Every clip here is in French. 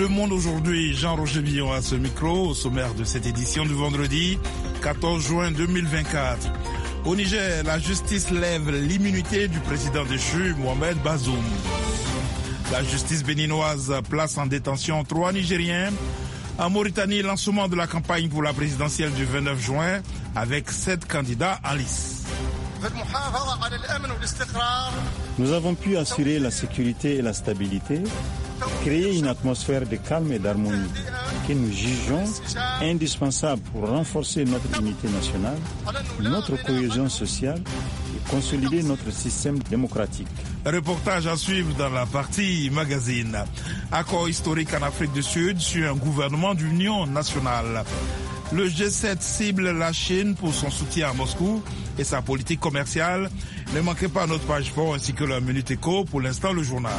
Le Monde aujourd'hui, Jean-Roger Billon à ce micro, au sommaire de cette édition du vendredi 14 juin 2024. Au Niger, la justice lève l'immunité du président déchu, Mohamed Bazoum. La justice béninoise place en détention 3 Nigériens. En Mauritanie, lancement de la campagne pour la présidentielle du 29 juin avec 7 candidats en lice. Nous avons pu assurer la sécurité et la stabilité, créer une atmosphère de calme et d'harmonie que nous jugeons indispensable pour renforcer notre unité nationale, notre cohésion sociale et consolider notre système démocratique. Reportage à suivre dans la partie magazine. Accord historique en Afrique du Sud sur un gouvernement d'union nationale. Le G7 cible la Chine pour son soutien à Moscou et sa politique commerciale. Ne manquez pas notre page sport ainsi que la Minute Éco. Pour l'instant, le journal.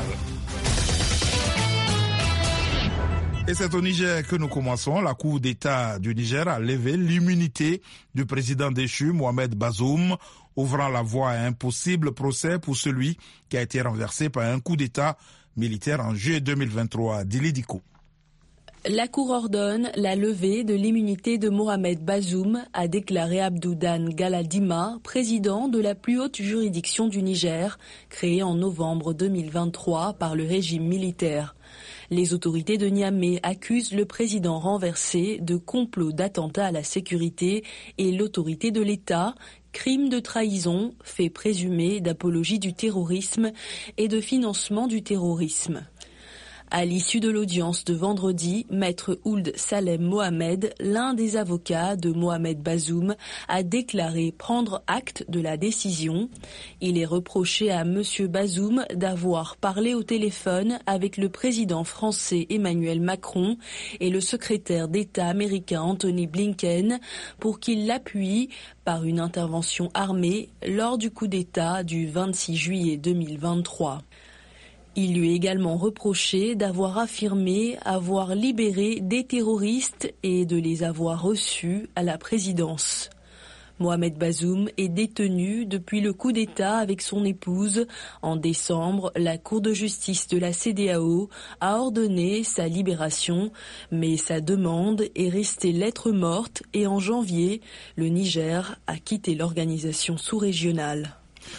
Et c'est au Niger que nous commençons. La Cour d'État du Niger a levé l'immunité du président déchu, Mohamed Bazoum, ouvrant la voie à un possible procès pour celui qui a été renversé par un coup d'État militaire en juillet 2023. Dili Diko. La Cour ordonne la levée de l'immunité de Mohamed Bazoum, a déclaré Abdoudan Galadima, président de la plus haute juridiction du Niger, créée en novembre 2023 par le régime militaire. Les autorités de Niamey accusent le président renversé de complot d'attentat à la sécurité et l'autorité de l'État, crime de trahison, fait présumé d'apologie du terrorisme et de financement du terrorisme. À l'issue de l'audience de vendredi, Maître Ould Salem Mohamed, l'un des avocats de Mohamed Bazoum, a déclaré prendre acte de la décision. Il est reproché à M. Bazoum d'avoir parlé au téléphone avec le président français Emmanuel Macron et le secrétaire d'État américain Anthony Blinken pour qu'il l'appuie par une intervention armée lors du coup d'État du 26 juillet 2023. Il lui est également reproché d'avoir affirmé avoir libéré des terroristes et de les avoir reçus à la présidence. Mohamed Bazoum est détenu depuis le coup d'État avec son épouse. En décembre, la Cour de justice de la CEDEAO a ordonné sa libération, mais sa demande est restée lettre morte et en janvier, le Niger a quitté l'organisation sous-régionale.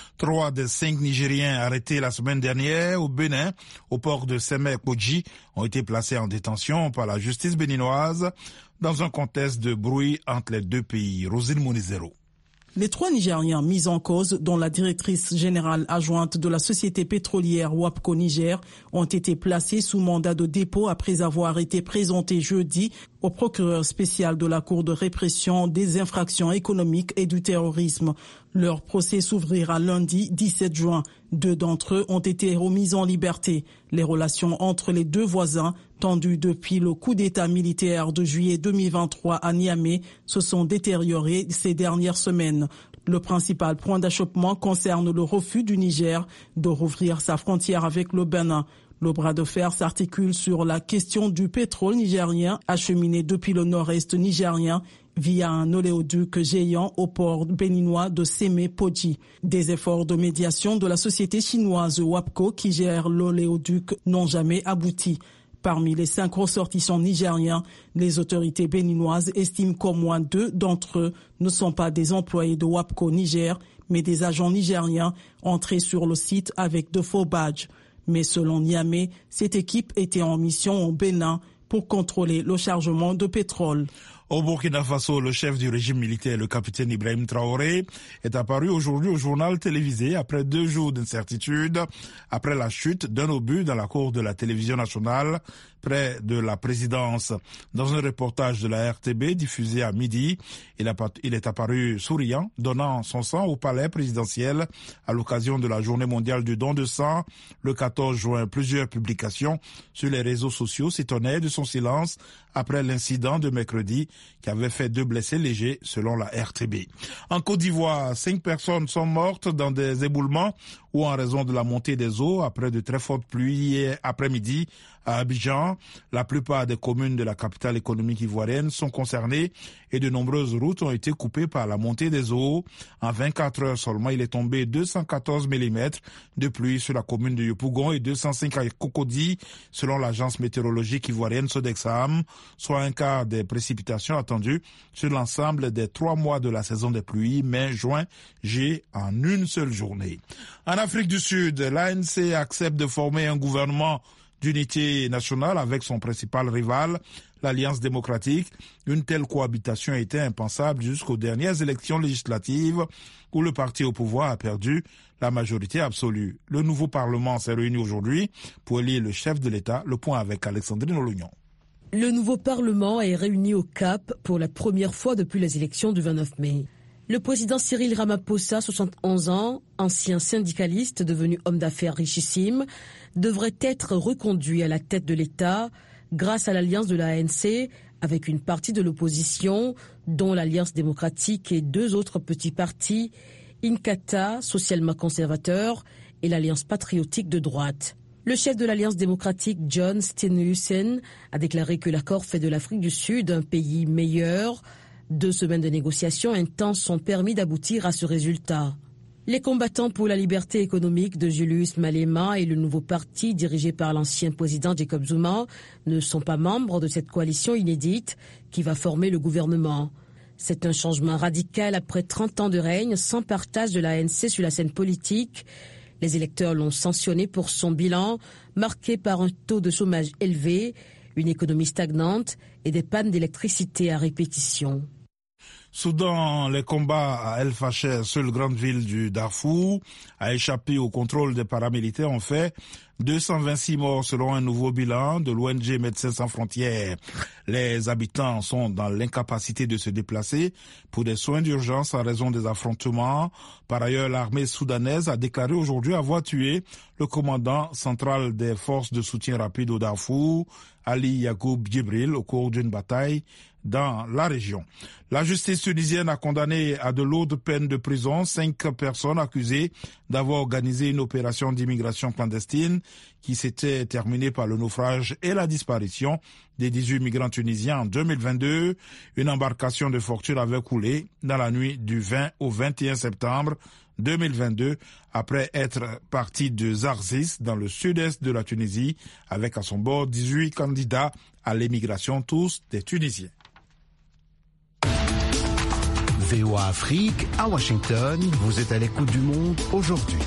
3 des 5 Nigériens arrêtés la semaine dernière au Bénin, au port de Sémé-Kodji, ont été placés en détention par la justice béninoise dans un contexte de bruit entre les deux pays. Rosine Mounizero. Les 3 Nigériens mis en cause, dont la directrice générale adjointe de la société pétrolière WAPCO Niger, ont été placés sous mandat de dépôt après avoir été présentés jeudi au procureur spécial de la Cour de répression des infractions économiques et du terrorisme. Leur procès s'ouvrira lundi 17 juin. 2 d'entre eux ont été remis en liberté. Les relations entre les 2 voisins, tendues depuis le coup d'État militaire de juillet 2023 à Niamey, se sont détériorées ces dernières semaines. Le principal point d'achoppement concerne le refus du Niger de rouvrir sa frontière avec le Bénin. Le bras de fer s'articule sur la question du pétrole nigérien acheminé depuis le nord-est nigérien via un oléoduc géant au port béninois de Sémé-Kodji. Des efforts de médiation de la société chinoise WAPCO qui gère l'oléoduc n'ont jamais abouti. Parmi les 5 ressortissants nigériens, les autorités béninoises estiment qu'au moins 2 d'entre eux ne sont pas des employés de WAPCO Niger, mais des agents nigériens entrés sur le site avec de faux badges. Mais selon Niamey, cette équipe était en mission au Bénin pour contrôler le chargement de pétrole. Au Burkina Faso, le chef du régime militaire, le capitaine Ibrahim Traoré, est apparu aujourd'hui au journal télévisé après 2 jours d'incertitude, après la chute d'un obus dans la cour de la télévision nationale près de la présidence. Dans un reportage de la RTB diffusé à midi, il est apparu souriant, donnant son sang au palais présidentiel à l'occasion de la journée mondiale du don de sang. Le 14 juin, plusieurs publications sur les réseaux sociaux s'étonnaient de son silence après l'incident de mercredi qui avait fait 2 blessés légers selon la RTB. En Côte d'Ivoire, 5 personnes sont mortes dans des éboulements ou en raison de la montée des eaux après de très fortes pluies hier après-midi à Abidjan. La plupart des communes de la capitale économique ivoirienne sont concernées et de nombreuses routes ont été coupées par la montée des eaux. En 24 heures seulement, il est tombé 214 mm de pluie sur la commune de Yopougon et 205 à Cocody, selon l'agence météorologique ivoirienne Sodexam, soit un quart des précipitations attendues sur l'ensemble des 3 mois de la saison des pluies, mai, juin, juillet, en une seule journée. En Afrique du Sud, l'ANC accepte de former un gouvernement d'unité nationale avec son principal rival, l'Alliance démocratique. Une telle cohabitation était impensable jusqu'aux dernières élections législatives où le parti au pouvoir a perdu la majorité absolue. Le nouveau Parlement s'est réuni aujourd'hui pour élire le chef de l'État. Le point avec Alexandrine Olognon. Le nouveau Parlement est réuni au Cap pour la première fois depuis les élections du 29 mai. Le président Cyril Ramaphosa, 71 ans, ancien syndicaliste devenu homme d'affaires richissime, devrait être reconduit à la tête de l'État grâce à l'alliance de l'ANC avec une partie de l'opposition, dont l'Alliance démocratique et 2 autres petits partis, Inkatha, socialement conservateur, et l'Alliance patriotique de droite. Le chef de l'Alliance démocratique, John Steenhuisen, a déclaré que l'accord fait de l'Afrique du Sud un pays meilleur. 2 semaines de négociations intenses ont permis d'aboutir à ce résultat. Les combattants pour la liberté économique de Julius Malema et le nouveau parti dirigé par l'ancien président Jacob Zuma ne sont pas membres de cette coalition inédite qui va former le gouvernement. C'est un changement radical après 30 ans de règne sans partage de l'ANC sur la scène politique. Les électeurs l'ont sanctionné pour son bilan, marqué par un taux de chômage élevé, une économie stagnante et des pannes d'électricité à répétition. Soudan, les combats à El Fasher, seule grande ville du Darfour, a échappé au contrôle des paramilitaires, ont fait 226 morts selon un nouveau bilan de l'ONG Médecins sans frontières. Les habitants sont dans l'incapacité de se déplacer pour des soins d'urgence en raison des affrontements. Par ailleurs, l'armée soudanaise a déclaré aujourd'hui avoir tué le commandant central des forces de soutien rapide au Darfour, Ali Yacoub Djibril, au cours d'une bataille dans la région. La justice tunisienne a condamné à de lourdes peines de prison 5 personnes accusées d'avoir organisé une opération d'immigration clandestine qui s'était terminée par le naufrage et la disparition des 18 migrants tunisiens en 2022. Une embarcation de fortune avait coulé dans la nuit du 20 au 21 septembre 2022 après être parti de Zarzis dans le sud-est de la Tunisie avec à son bord 18 candidats à l'émigration, tous des Tunisiens. VOA Afrique, à Washington, vous êtes à l'écoute du monde aujourd'hui.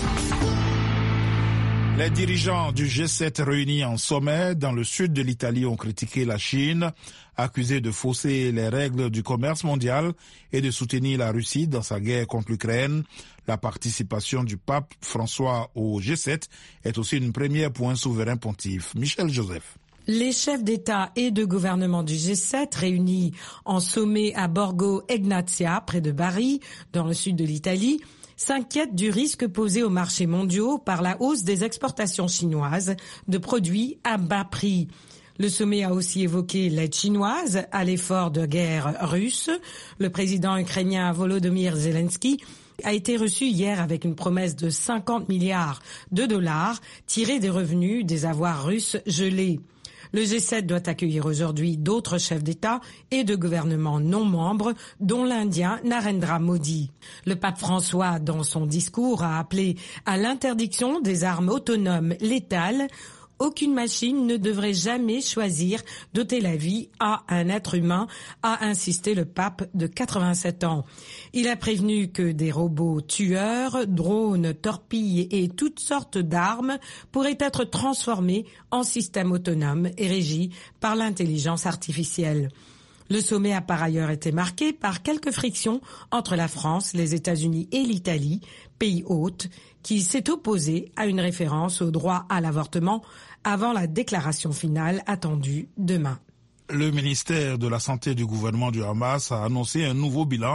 Les dirigeants du G7 réunis en sommet dans le sud de l'Italie ont critiqué la Chine, accusée de fausser les règles du commerce mondial et de soutenir la Russie dans sa guerre contre l'Ukraine. La participation du pape François au G7 est aussi une première pour un souverain pontife. Michel Joseph. Les chefs d'État et de gouvernement du G7 réunis en sommet à Borgo Egnazia, près de Bari, dans le sud de l'Italie, s'inquiètent du risque posé aux marchés mondiaux par la hausse des exportations chinoises de produits à bas prix. Le sommet a aussi évoqué l'aide chinoise à l'effort de guerre russe. Le président ukrainien Volodymyr Zelensky a été reçu hier avec une promesse de 50 milliards de dollars tirés des revenus des avoirs russes gelés. Le G7 doit accueillir aujourd'hui d'autres chefs d'État et de gouvernement non membres, dont l'Indien Narendra Modi. Le pape François, dans son discours, a appelé à l'interdiction des armes autonomes létales. Aucune machine ne devrait jamais choisir d'ôter la vie à un être humain, a insisté le pape de 87 ans. Il a prévenu que des robots tueurs, drones, torpilles et toutes sortes d'armes pourraient être transformés en systèmes autonomes et régis par l'intelligence artificielle. Le sommet a par ailleurs été marqué par quelques frictions entre la France, les États-Unis et l'Italie, pays hôte, qui s'est opposé à une référence au droit à l'avortement avant la déclaration finale attendue demain. Le ministère de la Santé du gouvernement du Hamas a annoncé un nouveau bilan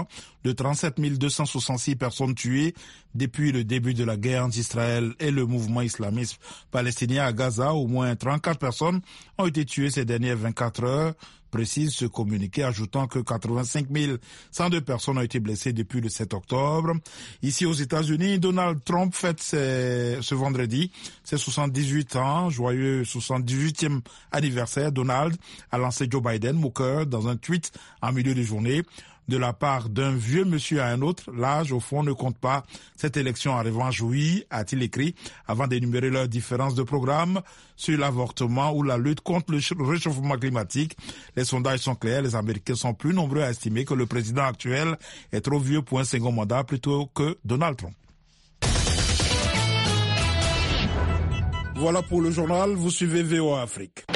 de 37 266 personnes tuées depuis le début de la guerre entre Israël et le mouvement islamiste palestinien à Gaza. Au moins 34 personnes ont été tuées ces dernières 24 heures, précise ce communiqué, ajoutant que 85 102 personnes ont été blessées depuis le 7 octobre. Ici aux États-Unis, Donald Trump fête ce vendredi ses 78 ans, joyeux 78e anniversaire. Donald a lancé Joe Biden moqueur dans un tweet en milieu de journée. De la part d'un vieux monsieur à un autre, l'âge au fond ne compte pas. Cette élection en revanche, oui, a-t-il écrit, avant d'énumérer leurs différences de programme sur l'avortement ou la lutte contre le réchauffement climatique. Les sondages sont clairs, les Américains sont plus nombreux à estimer que le président actuel est trop vieux pour un second mandat plutôt que Donald Trump. Voilà pour le journal, vous suivez VOA Afrique.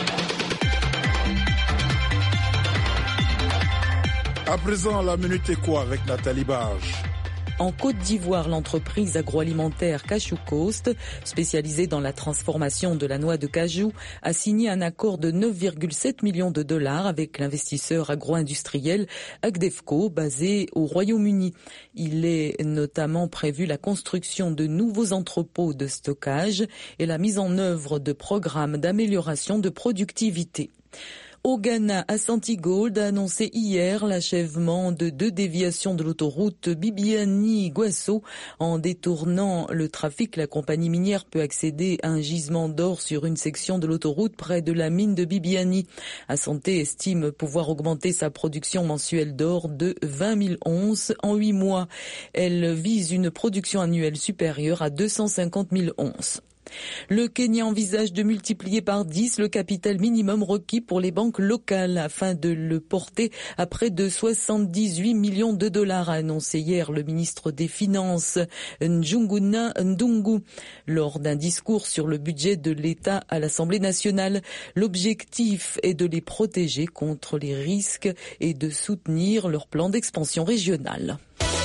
À présent, la Minute Éco avec Nathalie Barge. En Côte d'Ivoire, l'entreprise agroalimentaire Cashew Coast, spécialisée dans la transformation de la noix de cajou, a signé un accord de 9,7 millions de dollars avec l'investisseur agro-industriel Agdefco, basé au Royaume-Uni. Il est notamment prévu la construction de nouveaux entrepôts de stockage et la mise en œuvre de programmes d'amélioration de productivité. Au Ghana, Ashanti Gold a annoncé hier l'achèvement de 2 déviations de l'autoroute Bibiani-Gwasso. En détournant le trafic, la compagnie minière peut accéder à un gisement d'or sur une section de l'autoroute près de la mine de Bibiani. Ashanti estime pouvoir augmenter sa production mensuelle d'or de 20 000 onces en 8 mois. Elle vise une production annuelle supérieure à 250 000 onces. Le Kenya envisage de multiplier par 10 le capital minimum requis pour les banques locales afin de le porter à près de 78 millions de dollars, a annoncé hier le ministre des Finances Njuguna Ndungu lors d'un discours sur le budget de l'État à l'Assemblée nationale. L'objectif est de les protéger contre les risques et de soutenir leur plan d'expansion régionale.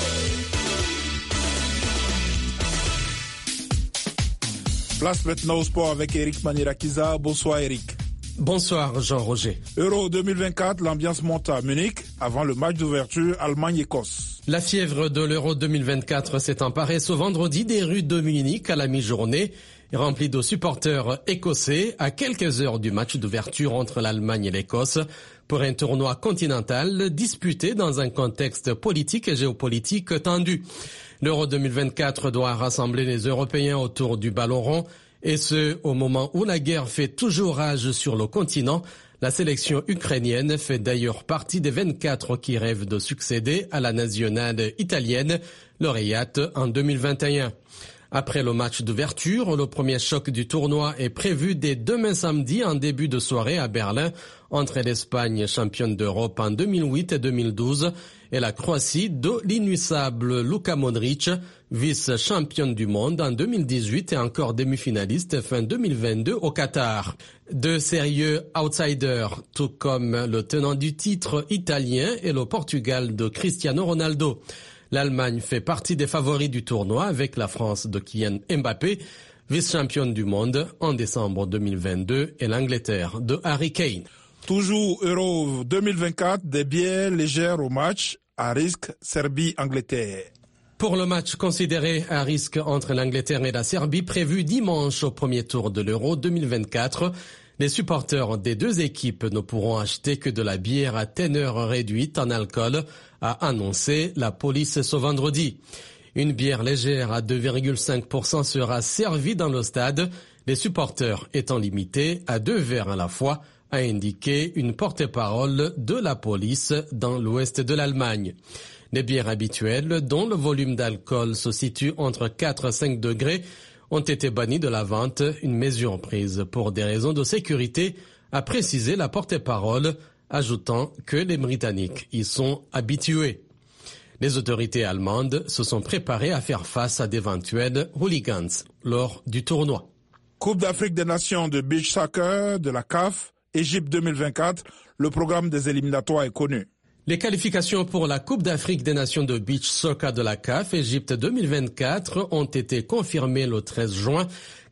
Place maintenant au sport avec Eric Manirakiza. Bonsoir Eric. Bonsoir Jean-Roger. Euro 2024, l'ambiance monte à Munich avant le match d'ouverture Allemagne-Écosse. La fièvre de l'Euro 2024 s'est emparée ce vendredi des rues de Munich à la mi-journée, remplie de supporters écossais à quelques heures du match d'ouverture entre l'Allemagne et l'Écosse pour un tournoi continental disputé dans un contexte politique et géopolitique tendu. L'Euro 2024 doit rassembler les Européens autour du ballon rond, et ce, au moment où la guerre fait toujours rage sur le continent. La sélection ukrainienne fait d'ailleurs partie des 24 qui rêvent de succéder à la nationale italienne, lauréate en 2021. Après le match d'ouverture, le premier choc du tournoi est prévu dès demain samedi en début de soirée à Berlin entre l'Espagne, championne d'Europe en 2008 et 2012, et la Croatie de l'inusable Luka Modric, vice-championne du monde en 2018 et encore demi-finaliste fin 2022 au Qatar. Deux sérieux outsiders, tout comme le tenant du titre italien et le Portugal de Cristiano Ronaldo. L'Allemagne fait partie des favoris du tournoi avec la France de Kylian Mbappé, vice-championne du monde en décembre 2022, et l'Angleterre de Harry Kane. Toujours Euro 2024, des billets légers au match à risque Serbie-Angleterre. Pour le match considéré à risque entre l'Angleterre et la Serbie, prévu dimanche au premier tour de l'Euro 2024, les supporters des deux équipes ne pourront acheter que de la bière à teneur réduite en alcool, a annoncé la police ce vendredi. Une bière légère à 2,5% sera servie dans le stade, les supporters étant limités à 2 verres à la fois, a indiqué une porte-parole de la police dans l'ouest de l'Allemagne. Les bières habituelles, dont le volume d'alcool se situe entre 4 et 5 degrés, ont été bannies de la vente, une mesure prise pour des raisons de sécurité, a précisé la porte-parole, ajoutant que les Britanniques y sont habitués. Les autorités allemandes se sont préparées à faire face à d'éventuels hooligans lors du tournoi. Coupe d'Afrique des Nations de beach soccer de la CAF, Égypte 2024, le programme des éliminatoires est connu. Les qualifications pour la Coupe d'Afrique des Nations de beach soccer de la CAF Égypte 2024 ont été confirmées le 13 juin.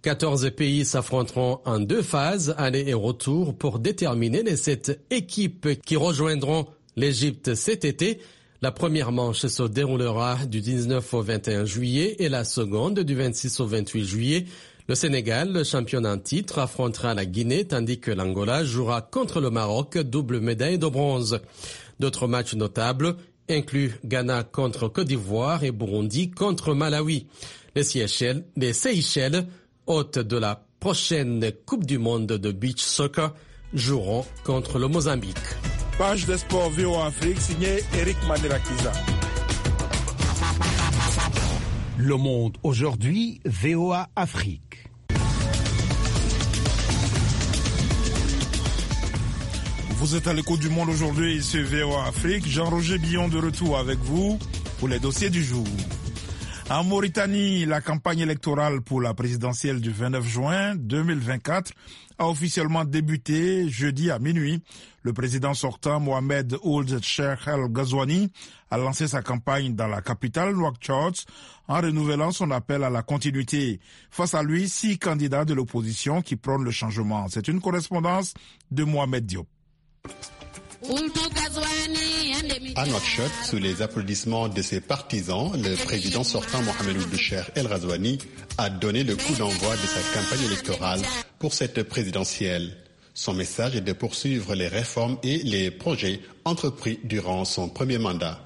14 pays s'affronteront en 2 phases, aller et retour, pour déterminer les 7 équipes qui rejoindront l'Égypte cet été. La première manche se déroulera du 19 au 21 juillet et la seconde du 26 au 28 juillet. Le Sénégal, le champion en titre, affrontera la Guinée tandis que l'Angola jouera contre le Maroc, double médaille de bronze. D'autres matchs notables incluent Ghana contre Côte d'Ivoire et Burundi contre Malawi. Les Seychelles, hôtes de la prochaine Coupe du monde de beach soccer, joueront contre le Mozambique. Page des sports VOA Afrique, signé Eric Manirakiza. Le monde aujourd'hui, VOA Afrique. Vous êtes à l'écoute du monde aujourd'hui, c'est VOA Afrique. Jean-Roger Billon de retour avec vous pour les dossiers du jour. En Mauritanie, la campagne électorale pour la présidentielle du 29 juin 2024 a officiellement débuté jeudi à minuit. Le président sortant, Mohamed Ould Cheikh El Ghazouani, a lancé sa campagne dans la capitale Nouakchott en renouvelant son appel à la continuité. Face à lui, 6 candidats de l'opposition qui prônent le changement. C'est une correspondance de Mohamed Diop. À Nouakchott, sous les applaudissements de ses partisans, le président sortant Mohamed Ould Cheikh El Ghazouani a donné le coup d'envoi de sa campagne électorale pour cette présidentielle. Son message est de poursuivre les réformes et les projets entrepris durant son premier mandat.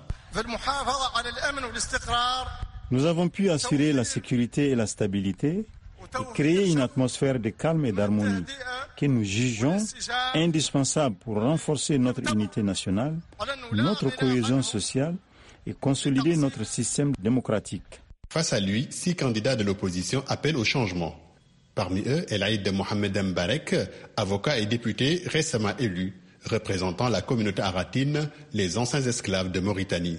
Nous avons pu assurer la sécurité et la stabilité et créer une atmosphère de calme et d'harmonie que nous jugeons indispensable pour renforcer notre unité nationale, notre cohésion sociale et consolider notre système démocratique. Face à lui, 6 candidats de l'opposition appellent au changement. Parmi eux, El Aïd Mohamed Mbarek, avocat et député récemment élu, représentant la communauté aratine, les anciens esclaves de Mauritanie.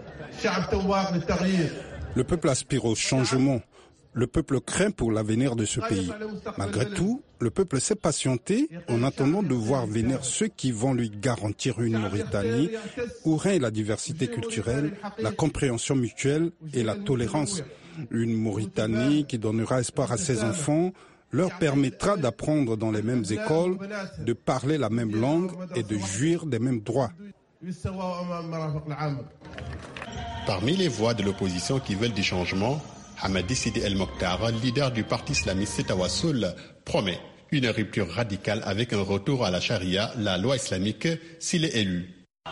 Le peuple aspire au changement. Le peuple craint pour l'avenir de ce pays. Malgré tout, le peuple s'est patienté en attendant de voir venir ceux qui vont lui garantir une Mauritanie où règne la diversité culturelle, la compréhension mutuelle et la tolérance. Une Mauritanie qui donnera espoir à ses enfants, leur permettra d'apprendre dans les mêmes écoles, de parler la même langue et de jouir des mêmes droits. Parmi les voix de l'opposition qui veulent du changement, Hamadi Sidi El Mokhtar, leader du parti islamiste Tawassul, promet une rupture radicale avec un retour à la charia, la loi islamique, s'il est élu.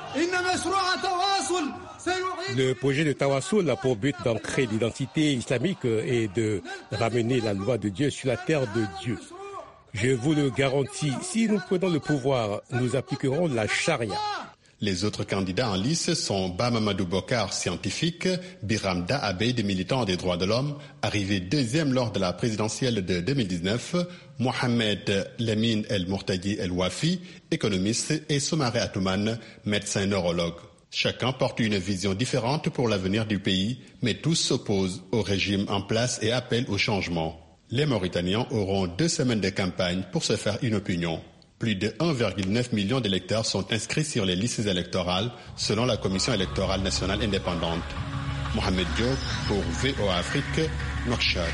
Le projet de Tawassul a pour but d'ancrer l'identité islamique et de ramener la loi de Dieu sur la terre de Dieu. Je vous le garantis, si nous prenons le pouvoir, nous appliquerons la charia. Les autres candidats en lice sont Bamamadou Bokar, scientifique, Biram Da Abeid, militant des droits de l'homme, arrivé 2e lors de la présidentielle de 2019, Mohamed Lamine El Mourtadi El Wafi, économiste, et Soumaré Atouman, médecin neurologue. Chacun porte une vision différente pour l'avenir du pays, mais tous s'opposent au régime en place et appellent au changement. Les Mauritaniens auront 2 semaines de campagne pour se faire une opinion. Plus de 1,9 million d'électeurs sont inscrits sur les listes électorales, selon la Commission électorale nationale indépendante. Mohamed Diop pour VOA Afrique, Nouakchott.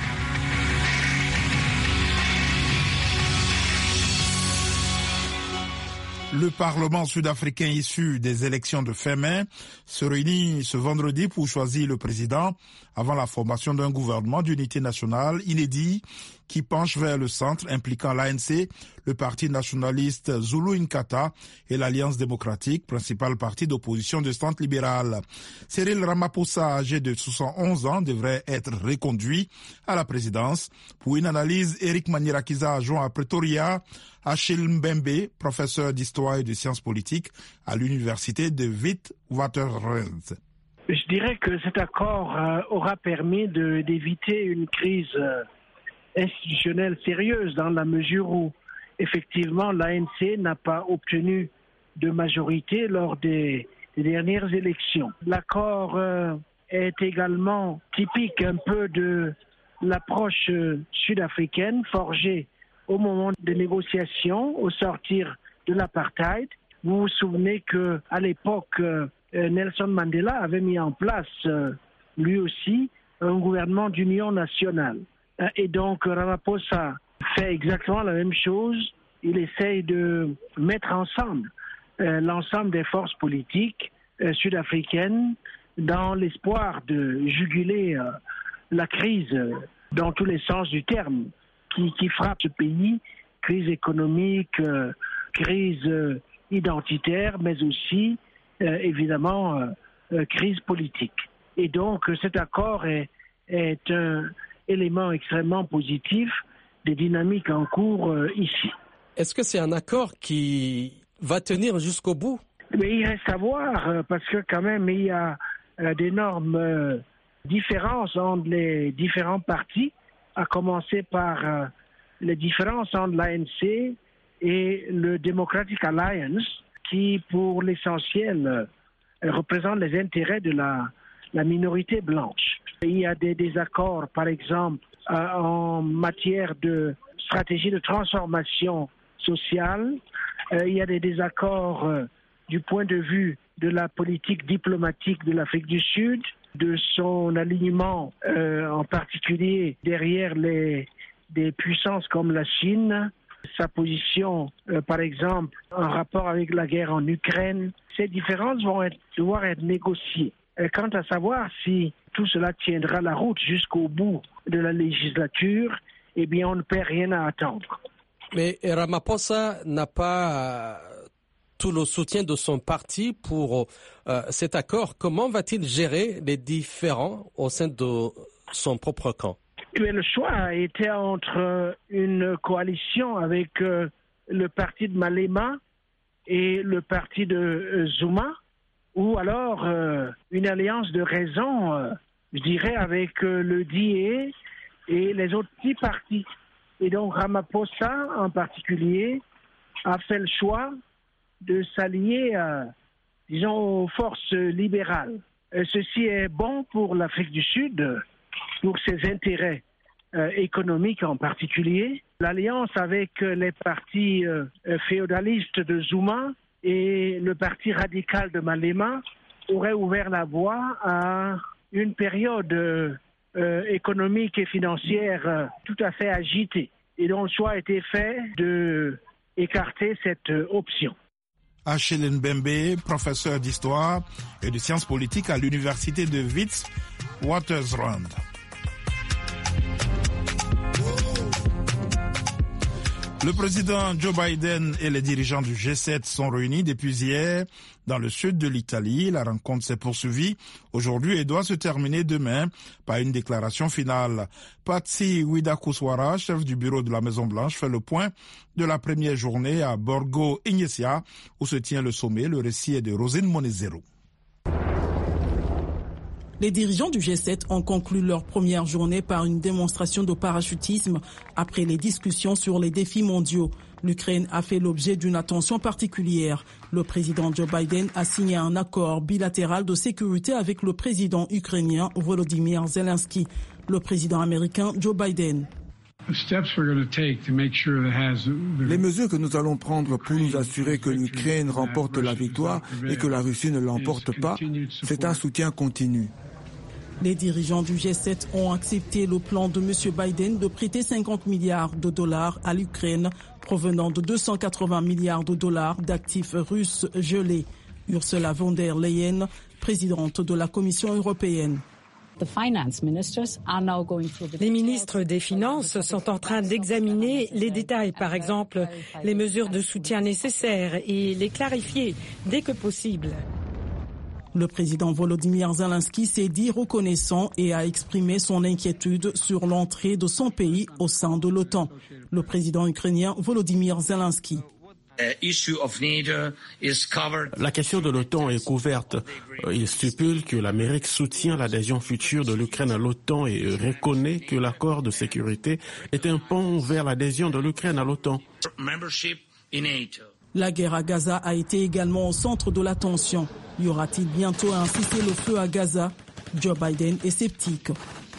Le Parlement sud-africain issu des élections de fin mai se réunit ce vendredi pour choisir le président avant la formation d'un gouvernement d'unité nationale inédit qui penche vers le centre impliquant l'ANC, le parti nationaliste Zulu Inkatha et l'Alliance démocratique, principal parti d'opposition de centre libéral. Cyril Ramaphosa, âgé de 71 ans, devrait être reconduit à la présidence. Pour une analyse, Eric Manirakiza, adjoint à Pretoria, Achille Mbembe, professeur d'histoire et de sciences politiques à l'université de Witwatersrand. Je dirais que cet accord aura permis d'éviter une crise institutionnelle sérieuse dans la mesure où, effectivement, l'ANC n'a pas obtenu de majorité lors des dernières élections. L'accord est également typique un peu de l'approche sud-africaine forgée au moment des négociations au sortir de l'apartheid. Vous vous souvenez qu'à l'époque, Nelson Mandela avait mis en place, lui aussi, un gouvernement d'union nationale. Et donc, Ramaphosa fait exactement la même chose. Il essaye de mettre ensemble l'ensemble des forces politiques sud-africaine dans l'espoir de juguler la crise dans tous les sens du terme qui frappe ce pays, crise économique, crise identitaire, mais aussi évidemment crise politique. Et donc cet accord est un élément extrêmement positif des dynamiques en cours ici. Est-ce que c'est un accord qui va tenir jusqu'au bout? Mais il reste à voir, parce que quand même il y a d'énormes différences entre les différents partis, à commencer par les différences entre l'ANC et le Democratic Alliance, qui pour l'essentiel représente les intérêts de la minorité blanche. Il y a des désaccords, par exemple, en matière de stratégie de transformation sociale. Il y a des désaccords du point de vue de la politique diplomatique de l'Afrique du Sud, de son alignement en particulier derrière des puissances comme la Chine, sa position par exemple en rapport avec la guerre en Ukraine. Ces différences vont devoir être négociées. Quant à savoir si tout cela tiendra la route jusqu'au bout de la législature, eh bien on ne perd rien à attendre. Mais Ramaphosa n'a pas tout le soutien de son parti pour cet accord. Comment va-t-il gérer les différends au sein de son propre camp? Le choix a été entre une coalition avec le parti de Malema et le parti de Zuma, ou alors une alliance de raison, je dirais, avec le DA et les autres petits partis. Et donc Ramaphosa en particulier a fait le choix de s'allier, disons, aux forces libérales. Ceci est bon pour l'Afrique du Sud, pour ses intérêts économiques en particulier. L'alliance avec les partis féodalistes de Zuma et le parti radical de Malema aurait ouvert la voie à une période économique et financière tout à fait agitée. Et donc le choix a été fait d'écarter cette option. Achille Mbembe, professeur d'histoire et de sciences politiques à l'université de Witwatersrand. Le président Joe Biden et les dirigeants du G7 sont réunis depuis hier dans le sud de l'Italie. La rencontre s'est poursuivie aujourd'hui et doit se terminer demain par une déclaration finale. Patsy Widakuswara, chef du bureau de la Maison-Blanche, fait le point de la première journée à Borgo Ignacia, où se tient le sommet. Le récit est de Rosine Monezero. Les dirigeants du G7 ont conclu leur première journée par une démonstration de parachutisme après les discussions sur les défis mondiaux. L'Ukraine a fait l'objet d'une attention particulière. Le président Joe Biden a signé un accord bilatéral de sécurité avec le président ukrainien Volodymyr Zelensky. Le président américain Joe Biden. Les mesures que nous allons prendre pour nous assurer que l'Ukraine remporte la victoire et que la Russie ne l'emporte pas, c'est un soutien continu. Les dirigeants du G7 ont accepté le plan de M. Biden de prêter 50 milliards de dollars à l'Ukraine, provenant de 280 milliards de dollars d'actifs russes gelés. Ursula von der Leyen, présidente de la Commission européenne. Les ministres des Finances sont en train d'examiner les détails, par exemple les mesures de soutien nécessaires, et les clarifier dès que possible. Le président Volodymyr Zelensky s'est dit reconnaissant et a exprimé son inquiétude sur l'entrée de son pays au sein de l'OTAN. Le président ukrainien Volodymyr Zelensky. La question de l'OTAN est couverte. Il stipule que l'Amérique soutient l'adhésion future de l'Ukraine à l'OTAN et reconnaît que l'accord de sécurité est un pont vers l'adhésion de l'Ukraine à l'OTAN. La guerre à Gaza a été également au centre de l'attention. Y aura-t-il bientôt un cessez-le-feu à Gaza? Joe Biden est sceptique.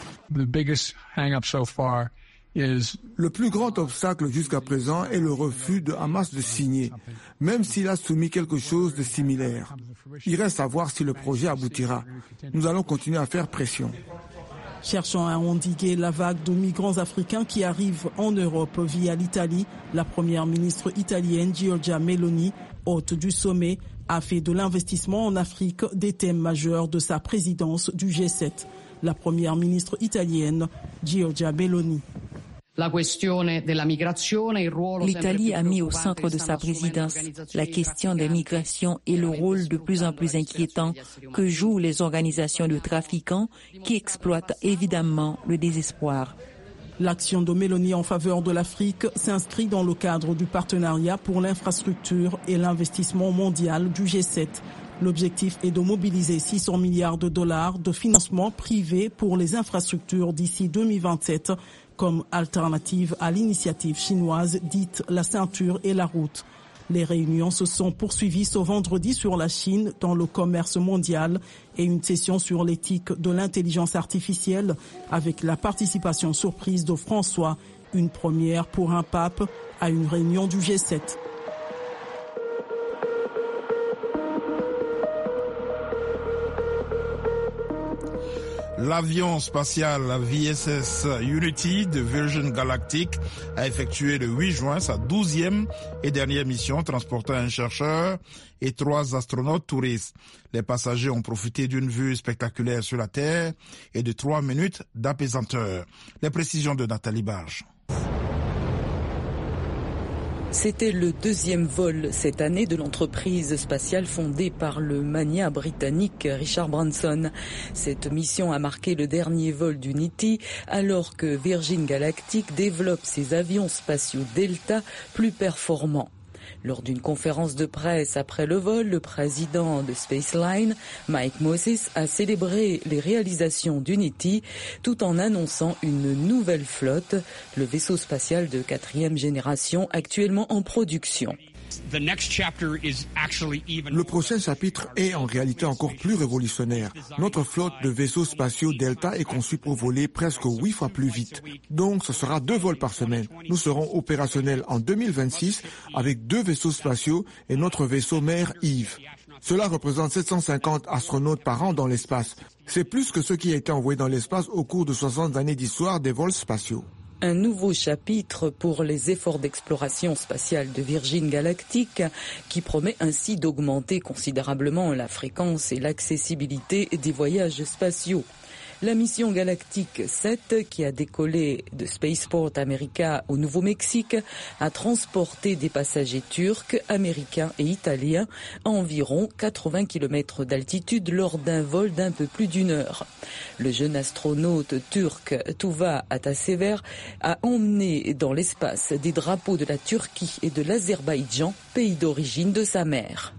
Le plus grand obstacle jusqu'à présent est le refus de Hamas de signer, même s'il a soumis quelque chose de similaire. Il reste à voir si le projet aboutira. Nous allons continuer à faire pression. Cherchant à endiguer la vague de migrants africains qui arrivent en Europe via l'Italie, la première ministre italienne Giorgia Meloni, hôte du sommet, a fait de l'investissement en Afrique des thèmes majeurs de sa présidence du G7. La première ministre italienne, Giorgia Meloni. L'Italie a mis au centre de sa présidence la question des migrations et le rôle de plus en plus inquiétant que jouent les organisations de trafiquants qui exploitent évidemment le désespoir. L'action de Meloni en faveur de l'Afrique s'inscrit dans le cadre du partenariat pour l'infrastructure et l'investissement mondial du G7. L'objectif est de mobiliser 600 milliards de dollars de financement privé pour les infrastructures d'ici 2027 comme alternative à l'initiative chinoise dite la ceinture et la route. Les réunions se sont poursuivies ce vendredi sur la Chine dans le commerce mondial et une session sur l'éthique de l'intelligence artificielle avec la participation surprise de François, une première pour un pape à une réunion du G7. L'avion spatial VSS Unity de Virgin Galactic a effectué le 8 juin sa 12e et dernière mission transportant un chercheur et 3 astronautes touristes. Les passagers ont profité d'une vue spectaculaire sur la Terre et de 3 minutes d'apaisanteur. Les précisions de Nathalie Barge. C'était le 2e vol cette année de l'entreprise spatiale fondée par le magnat britannique Richard Branson. Cette mission a marqué le dernier vol d'Unity alors que Virgin Galactic développe ses avions spatiaux Delta plus performants. Lors d'une conférence de presse après le vol, le président de Spaceline, Mike Moses, a célébré les réalisations d'Unity tout en annonçant une nouvelle flotte, le vaisseau spatial de 4e génération actuellement en production. Le prochain chapitre est en réalité encore plus révolutionnaire. Notre flotte de vaisseaux spatiaux Delta est conçue pour voler presque 8 fois plus vite. Donc ce sera 2 vols par semaine. Nous serons opérationnels en 2026 avec 2 vaisseaux spatiaux et notre vaisseau mère Eve. Cela représente 750 astronautes par an dans l'espace. C'est plus que ce qui a été envoyé dans l'espace au cours de 60 années d'histoire des vols spatiaux. Un nouveau chapitre pour les efforts d'exploration spatiale de Virgin Galactic qui promet ainsi d'augmenter considérablement la fréquence et l'accessibilité des voyages spatiaux. La mission Galactic 7, qui a décollé de Spaceport America au Nouveau-Mexique, a transporté des passagers turcs, américains et italiens à environ 80 km d'altitude lors d'un vol d'un peu plus d'1 heure. Le jeune astronaute turc Tuva Atasever a emmené dans l'espace des drapeaux de la Turquie et de l'Azerbaïdjan, pays d'origine de sa mère.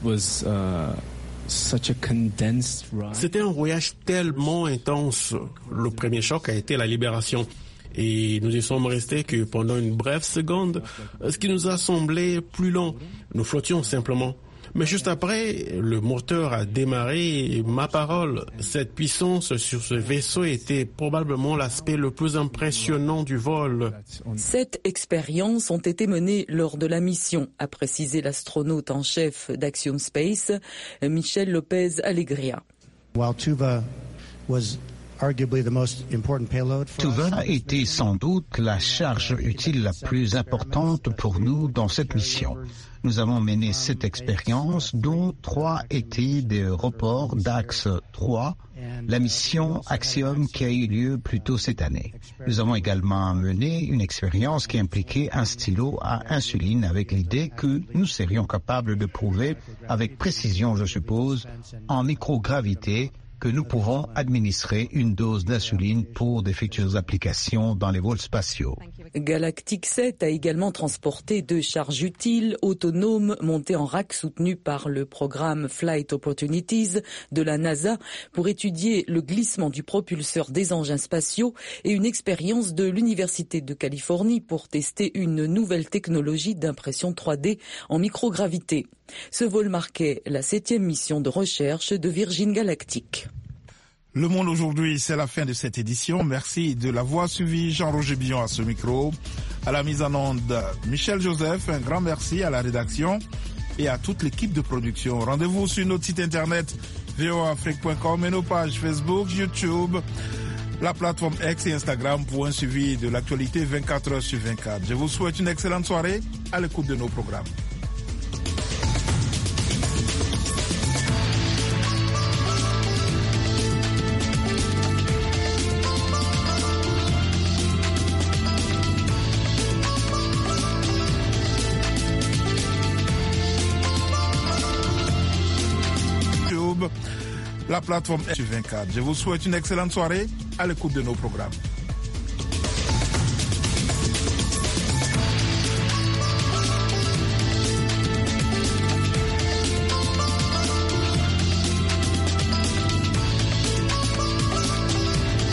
C'était un voyage tellement intense. Le premier choc a été la libération. Et nous y sommes restés que pendant une brève seconde, ce qui nous a semblé plus long. Nous flottions simplement. Mais juste après, le moteur a démarré et ma parole, cette puissance sur ce vaisseau était probablement l'aspect le plus impressionnant du vol. 7 expériences ont été menées lors de la mission, a précisé l'astronaute en chef d'Axiom Space, Michel Lopez Alegria. Tuva a été sans doute la charge utile la plus importante pour nous dans cette mission. Nous avons mené 7 expériences, dont 3 étaient des reports d'Axe 3, la mission Axiom qui a eu lieu plus tôt cette année. Nous avons également mené une expérience qui impliquait un stylo à insuline avec l'idée que nous serions capables de prouver, avec précision je suppose, en microgravité, que nous pouvons administrer une dose d'insuline pour des futures applications dans les vols spatiaux. Galactic 7 a également transporté 2 charges utiles autonomes montées en rack soutenues par le programme Flight Opportunities de la NASA pour étudier le glissement du propulseur des engins spatiaux et une expérience de l'Université de Californie pour tester une nouvelle technologie d'impression 3D en microgravité. Ce vol marquait la 7e mission de recherche de Virgin Galactic. Le Monde aujourd'hui, c'est la fin de cette édition. Merci de l'avoir suivi. Jean-Roger Billon à ce micro. À la mise en onde, Michel Joseph. Un grand merci à la rédaction et à toute l'équipe de production. Rendez-vous sur notre site internet voafrique.com et nos pages Facebook, YouTube, la plateforme X et Instagram pour un suivi de l'actualité 24 heures sur 24. Je vous souhaite une excellente soirée à l'écoute de nos programmes. la plateforme F24. Je vous souhaite une excellente soirée à l'écoute de nos programmes.